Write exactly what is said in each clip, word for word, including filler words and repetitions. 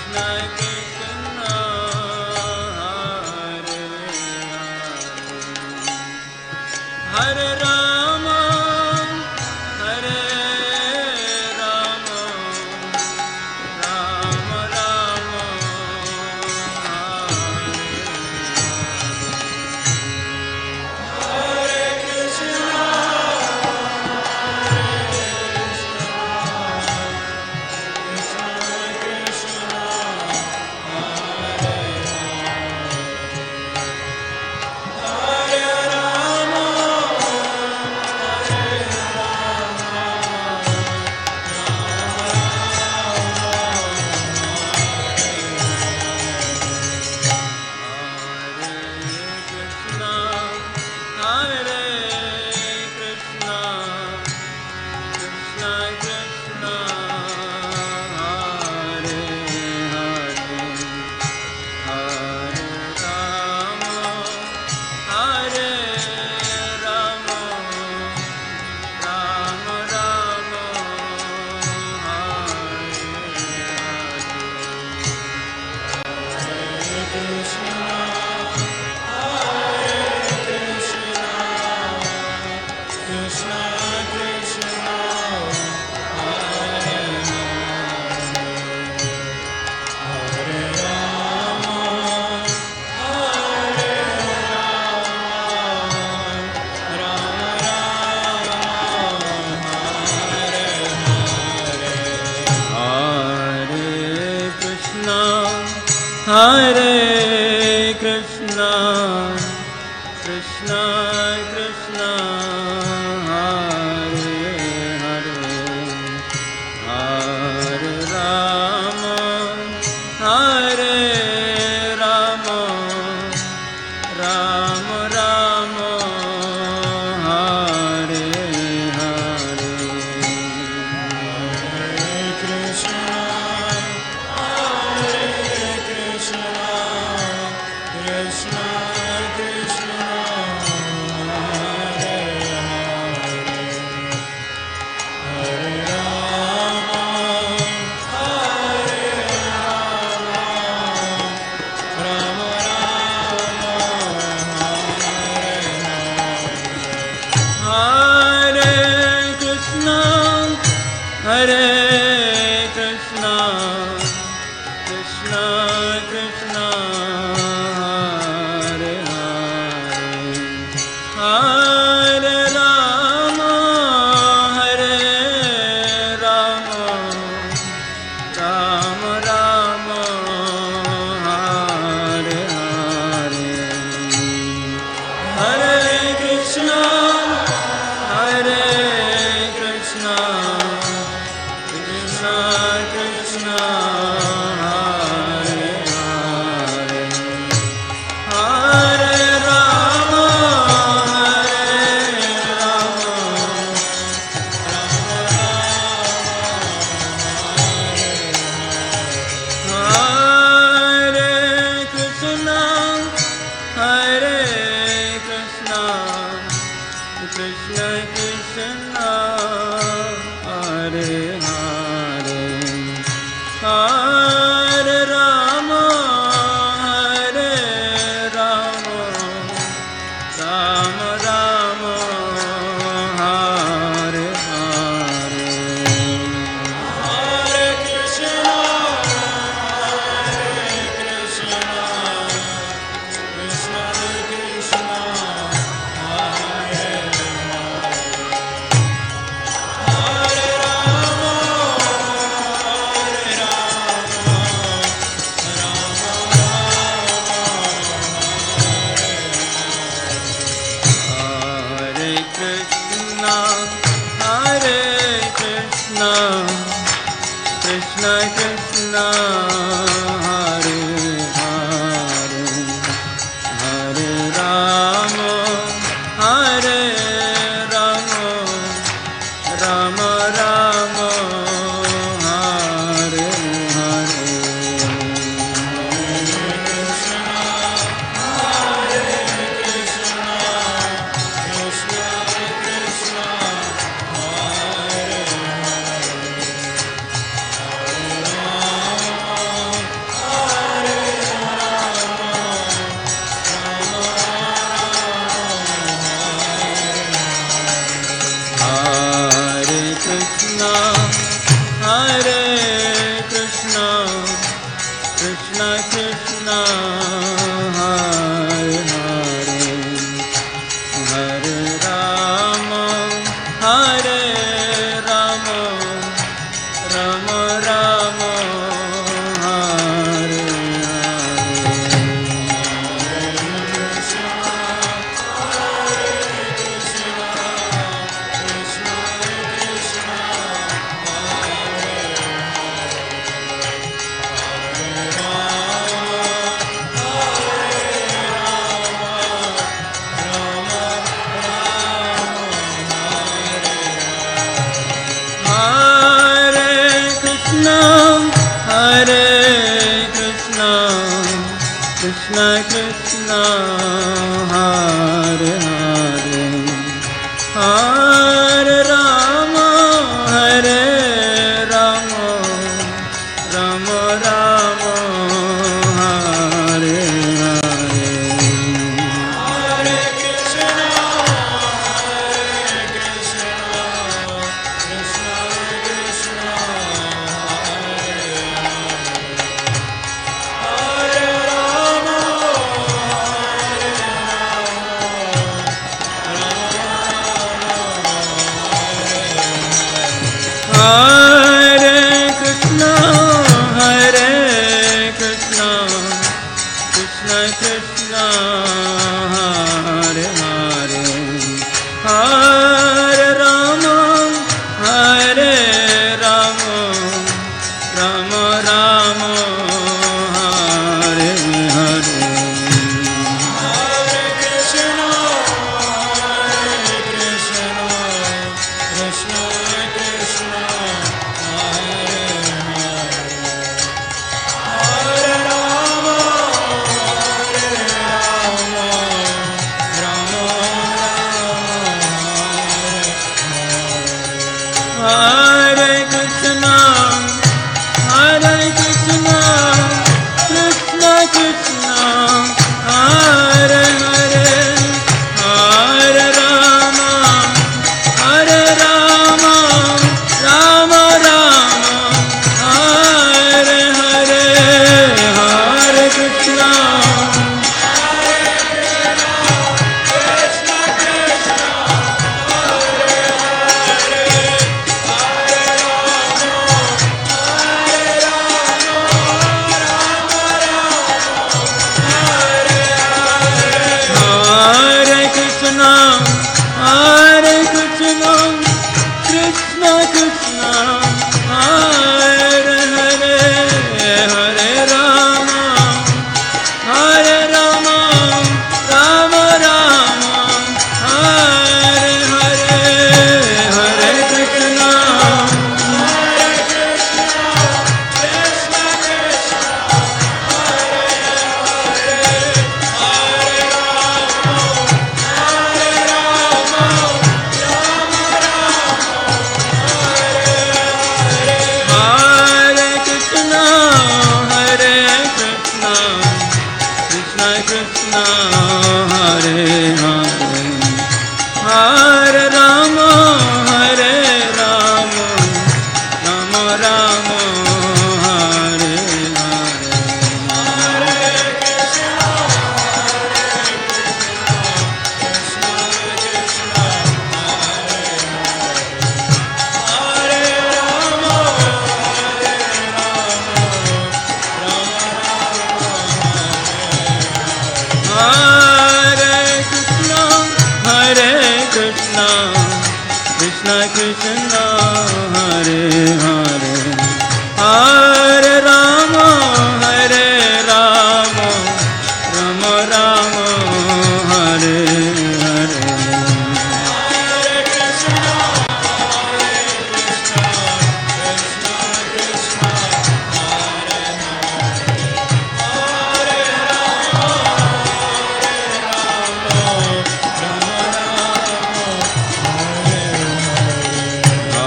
Hare Krishna, Krishna Krishna, Hare Hare, Hare Rama, Hare Rama, Rama Rama, Hare Hare, Hare Krishna, Hare Krishna, Krishna Krishna Krishna Hare Hare Hare Rama Hare Rama Rama Rama Hare Krishna Krishna Hare Hare Hare Rama Hare Rama Rama Rama Hare Hare Hare Krishna Hare Krishna Krishna Krishna Hare Krishna, Hare Krishna, Krishna Krishna, Hare Hare, Hare Rama, Hare Rama, Rama Rama, Hare Hare. Hare Krishna, Hare Krishna, Krishna Krishna. Hare Krishna, Hare Krishna, Krishna Krishna, Hare Hare, Hare Rama, Hare Rama, Rama Rama, Hare Hare, Hare Krishna. Hare Krishna, Krishna Krishna, Hare Hare, Hare Rama, Hare Rama, Rama Rama, Hare Hare, Hare Krishna. Hare Krishna, Krishna Krishna, Hare Hare, Hare Rama, Hare Rama. Hare Krishna, Hare Krishna, Krishna Krishna, Hare Hare, Hare Rama, Hare Rama, Rama Rama, Hare Hare. Hare Krishna, Hare Krishna, Krishna Krishna, Hare Rama, Hare Rama, Rama Hare Krishna, Hare Krishna, Krishna Krishna, Hare Hare, Hare Rama, Hare Rama, Rama Rama, Hare Hare. Hare Krishna, Hare Krishna, Krishna Krishna, Hare Hare, Hare Rama, Hare Rama, Rama Rama, Hare Hare.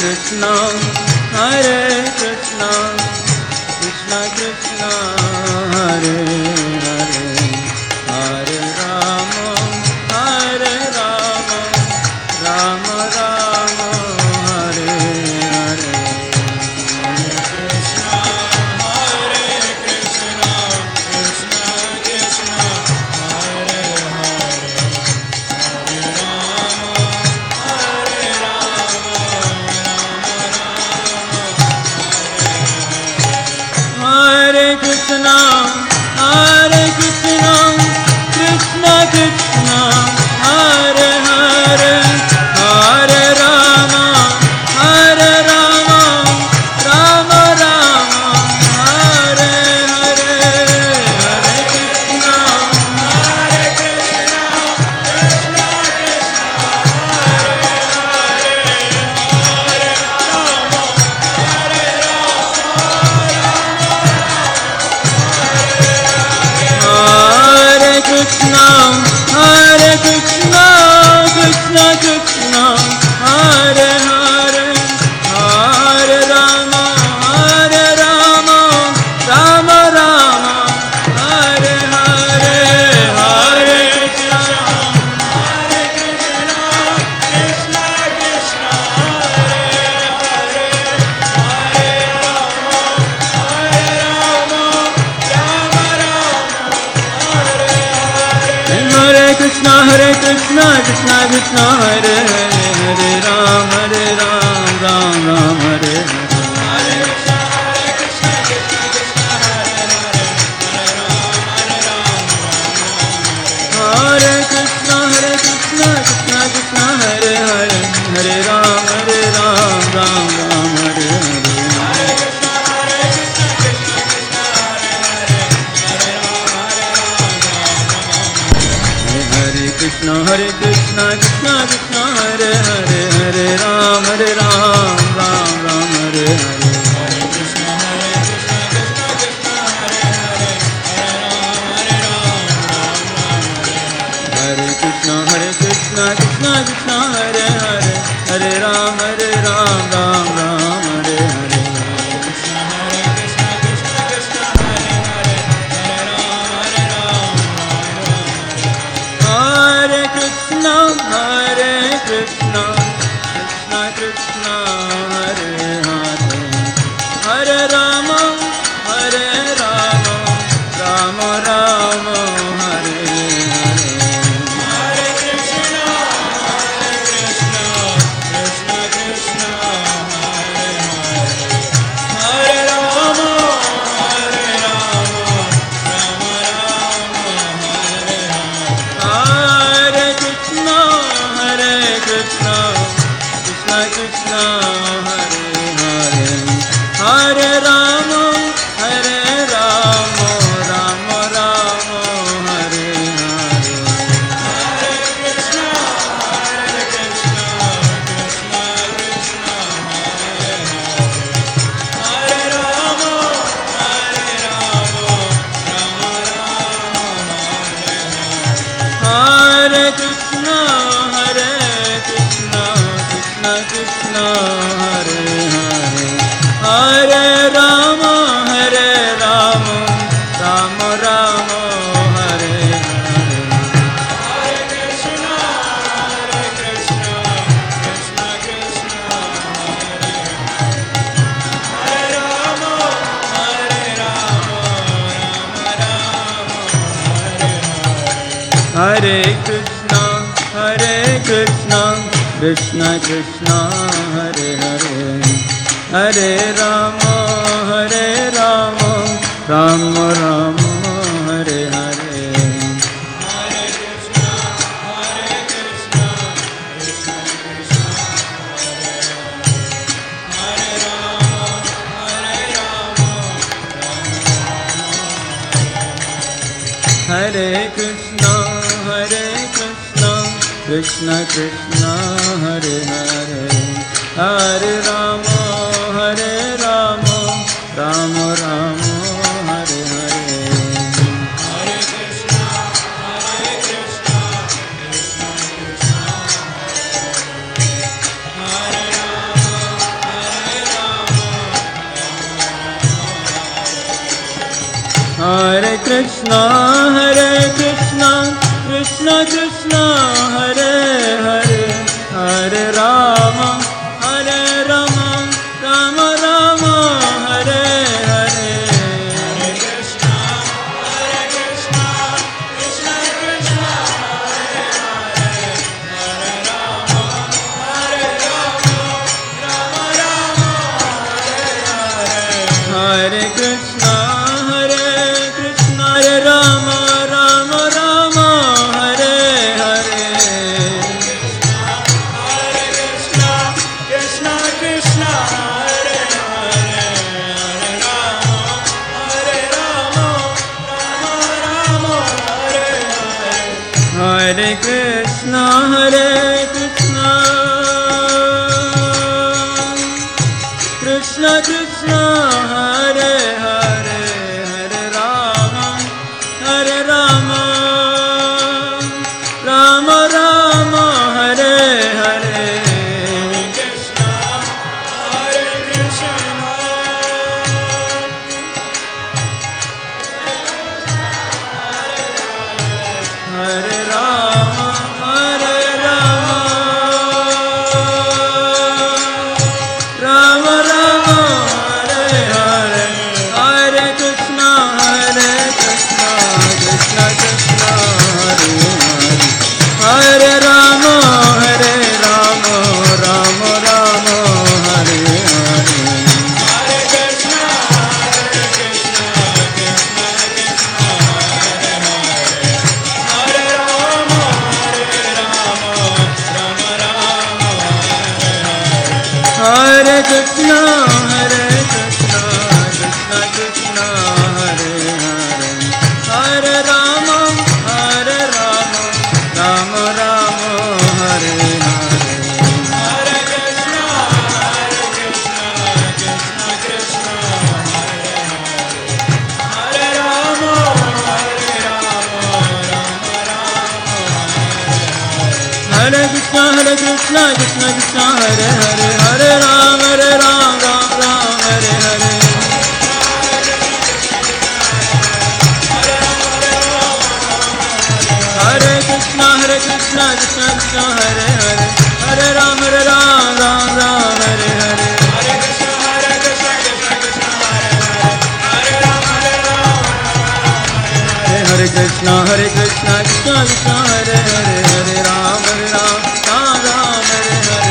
Krishna, Hare Krishna, Krishna Krishna, Hare Hare, Hare Rama, Hare Rama, Rama Rama, Hare Hare. Krishna, Hare Krishna, Krishna Krishna, Hare Hare, Hare Rama, Hare Rama, Rama Rama, Hare Hare, Hare Krishna, Hare Krishna, Krishna Krishna, Hare Hare, Hare Rama, Hare Rama, Hare Krishna, Hare Krishna, Krishna Krishna, Hare Hare, Hare Rama, Hare Rama, Rama Rama, Hare Hare, Hare Krishna, Hare Krishna, Krishna Krishna, Hare Hare, Hare Rama, Hare Rama, Rama Rama. Hare Krishna, Hare Krishna, Krishna Krishna, Hare Hare, Hare Ram, Hare Ram, Ram Ram, Hare Hare. Hare Krishna, Hare Krishna, Krishna Krishna, Hare Hare, Hare Ram, Hare Ram, Hare Krishna, Hare Krishna, Krishna Krishna, Hare Hare, Hare Ram, Hare Ram, Ram Ram, Hare Hare. Hare Krishna, Hare Krishna, Krishna Krishna, Hare Hare, Hare Ram, Hare Ram, Hare Krishna, Hare Krishna, Krishna Krishna, Hare Hare, Hare Ram, Hare Ram, Ram Ram, Hare Hare. Hare Krishna, Hare Krishna, Krishna Krishna, Hare Hare, Hare Ram, Hare Ram, Ram Ram, Hare Hare. Hare Krishna, Hare Krishna, Krishna Krishna, Hare Hare, Hare Ram, Hare Ram, Ram Ram, Hare Hare. Hare Krishna, Hare Krishna, Krishna Krishna, Hare Hare, Hare Ram, Hare Ram, Hare Krishna, Hare Krishna, Krishna Krishna, Hare Hare, Hare Rama, Hare Rama, Rama Rama, Hare Hare. Hare Krishna, Hare Krishna, Krishna Krishna, Hare Hare, Hare Rama, Hare Rama, Rama Rama, Hare Hare. Hare Krishna, Hare Krishna, Krishna Krishna, Hare Hare, Hare Rama, Hare Rama, Rama Rama, Hare Hare. Hare Krishna, Hare Krishna, Krishna Krishna, Hare Hare, Hare Rama, Hare Rama, Rama Rama, Hare Hare. Hare Krishna, Hare Krishna, Krishna Krishna, Hare Hare, Hare Rama, Hare Rama, Rama Rama, Hare Hare. Hare Krishna, Hare Krishna, Krishna Krishna, Hare Hare, Hare Rama, Hare Rama, Rama Rama, Hare Hare. Hare Krishna, Hare Krishna, Krishna Krishna, Hare Hare, Hare Rama, Hare Rama, Rama Rama, Hare Hare. Hare Krishna, Hare Krishna, Krishna Krishna, Hare Hare, Hare Rama, Hare Rama, Rama Rama, Hare Krishna, Hare Krishna, Krishna Krishna, Hare Hare, Hare Rama, Hare Rama, Rama Rama, Hare Hare. Hare Krishna, Hare Krishna, Krishna Krishna, Hare Hare, Hare Rama, Krishna, Hare Krishna, Krishna Krishna, Hare Hare, Hare Rama, Hare Rama, Rama Rama, Hare Hare. Hare Krishna, Hare Krishna, Krishna Krishna, Hare Hare, Hare Rama, Hare Rama, Rama Rama, Hare Hare. Hare Krishna, Hare Krishna, Hare Rama, Rama Rama, Hare Hare. Hare Krishna, Krishna Krishna, Hare Hare, Hare Rama, Hare Rama, Rama Rama, Hare Hare. Hare Krishna, Hare Krishna, Krishna Krishna, Hare Hare, Hare Rama, Hare Rama, Rama Rama, Hare Hare. Krishna, Hare Krishna, Hare Rama, Hare Rama, Rama Rama, Hare Hare. Hare Krishna, Hare Krishna, Krishna Krishna, Hare Hare, Hare Rama, Hare Rama, Rama Rama, Hare Hare. Hare Krishna, Hare Krishna, Krishna Krishna, Hare Hare, Hare Rama, Hare Rama, Rama Rama, Hare Hare. Hare Krishna, Hare Krishna, Krishna Krishna, Hare Hare, Hare Rama, Hare Rama, Rama Rama, Hare Hare. Hare Krishna, Hare Krishna, Krishna Krishna, Hare Hare, Hare Rama, Hare Rama, Rama Rama, Hare Hare. Hare Krishna, Hare Krishna, Krishna Krishna, Hare Hare, Hare Rama, Hare Rama, Rama Rama, Hare Hare. Hare Krishna, Hare Krishna, Krishna Krishna, Hare Hare, Hare Rama, Hare Rama, Rama Rama, Hare Hare. Hare Krishna, Hare Krishna, Krishna Krishna, Hare Hare, Hare Rama, Hare Rama, Hare Krishna, Hare Krishna, Krishna Krishna, Hare Hare, Hare Rama, Hare Rama, Rama Rama, Hare Hare.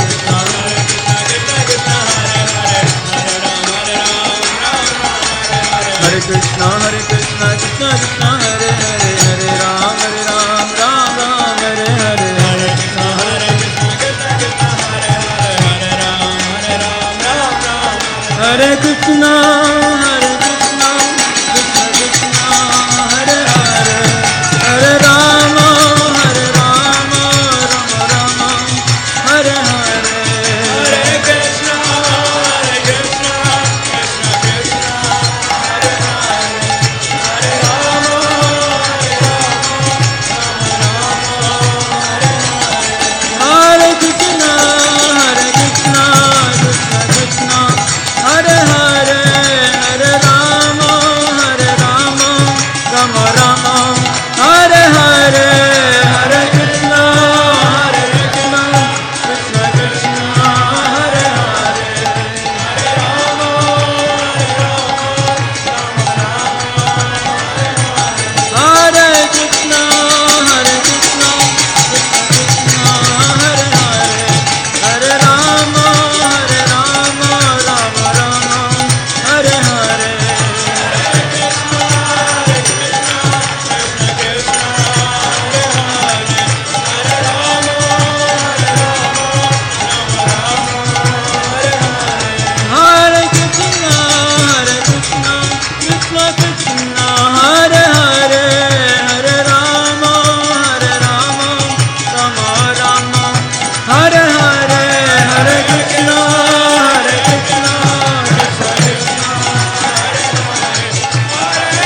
Hare Krishna, Hare Krishna, Krishna Krishna, Hare Hare, Hare Rama, Hare Rama, Rama Rama, Hare Hare. Hare Krishna, Hare Krishna, Krishna Krishna, Hare Hare, Hare Rama, Hare Rama, Rama Rama. Hare Krishna, Hare Krishna, Krishna Krishna, Hare Hare, Hare Rama, Hare Rama, Rama Rama, Hare Hare. Hare Krishna, Hare Krishna, Krishna Krishna, Hare Hare, Hare Rama, Hare Rama, Rama Rama, Hare Hare. Hare Krishna, Hare Krishna, Krishna Krishna, Hare Hare, Hare Rama, Hare Rama, Rama Rama, Hare Hare. Hare Krishna, Hare Krishna, Krishna Krishna, Hare Hare, Hare Rama, Hare Rama, Hare Krishna, Hare Krishna, Krishna Krishna, Hare Hare, Hare Rama, Hare Rama, Rama Rama, Hare Hare. Hare Krishna, Hare Krishna, Krishna Krishna, Hare Hare, Hare Rama, Hare Rama, Rama Rama, Hare Hare. Hare Krishna, Hare Krishna, Krishna Krishna, Hare Hare, Hare Rama, Hare Rama, Rama Rama, Hare Hare. Hare Krishna, Hare Krishna, Krishna Krishna, Hare Hare, Hare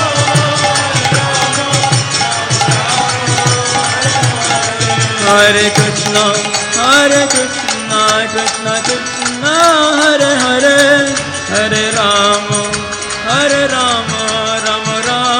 Rama, Hare Krishna, Hare Krishna, Krishna Krishna, Hare Hare, Hare Rama, Hare Rama, Rama Rama,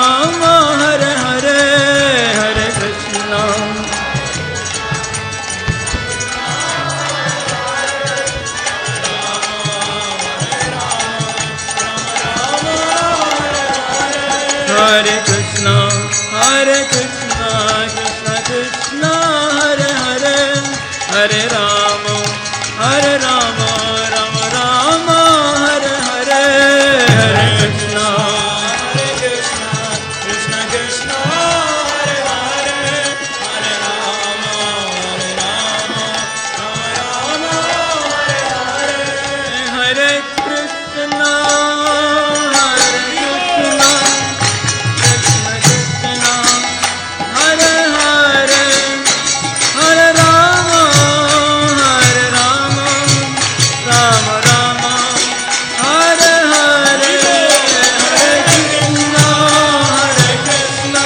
Hare Krishna, Krishna Krishna, Hare Hare, Hare Rama, Hare Rama, Rama Rama, Hare Hare, Hare Krishna, Hare Krishna, Krishna Krishna, Hare Hare, Hare Rama, Hare Rama, Rama Rama, Hare Hare, Hare Krishna, Hare Krishna, Krishna Krishna, Hare Hare, Hare Rama, Hare Rama, Rama Rama, Hare Hare, Hare Krishna, Hare Krishna,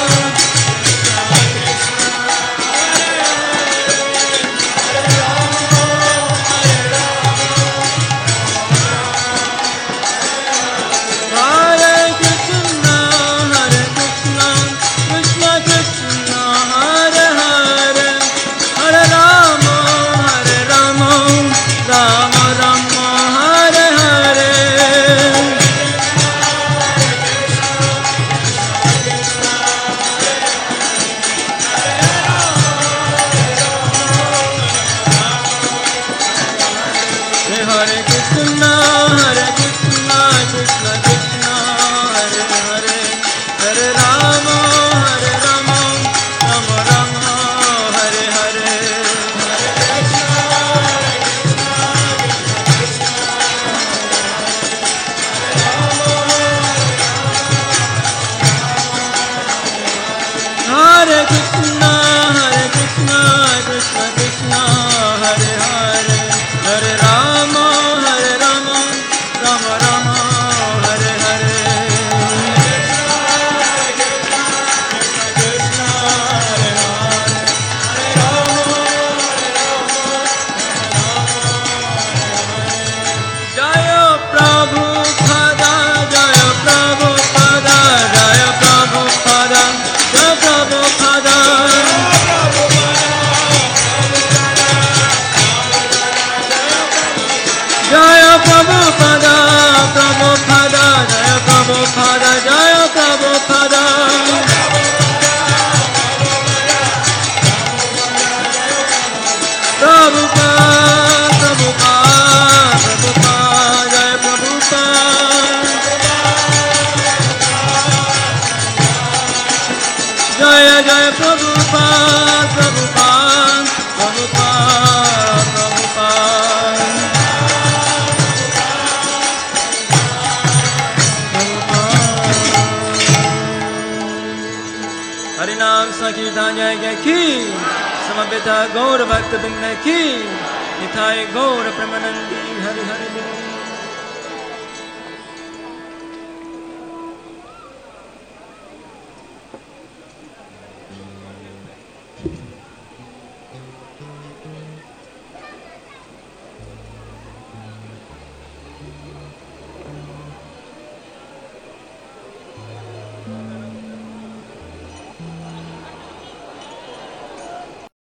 Hare Krishna, Hare Krishna, Krishna Krishna, Hare Hare, Hare Rama, Hare Rama, Rama Rama, Hare Hare. Hare Krishna, Hare Krishna, Krishna Krishna, Hare Hare, Hare Rama, Hare Rama, Rama Rama, Hare Hare. Hare Krishna, Hare Krishna, Krishna Krishna, Hare Hare, Hare Rama, Hare Rama, Rama Rama, Hare Hare. Jaya Prabhupada, Jaya Prabhupada, Jaya Prabhupada, Jaya Prabhupada. Jaya Prabhupada, Prabhupada, Jaya Prabhupada, Jaya Prabhupada. Prabhupada, Prabhupada, Prabhupada, Jaya Prabhupada. Jaya Jaya Prabhupada, Prabhupada, Prabhupada, Prabhupada. Harinam Sankirtan Jaya Ki, Samaveta Gaura Bhakta Vrinda Ki, Nitai Gaura Premanandi, Hari Hari Bol.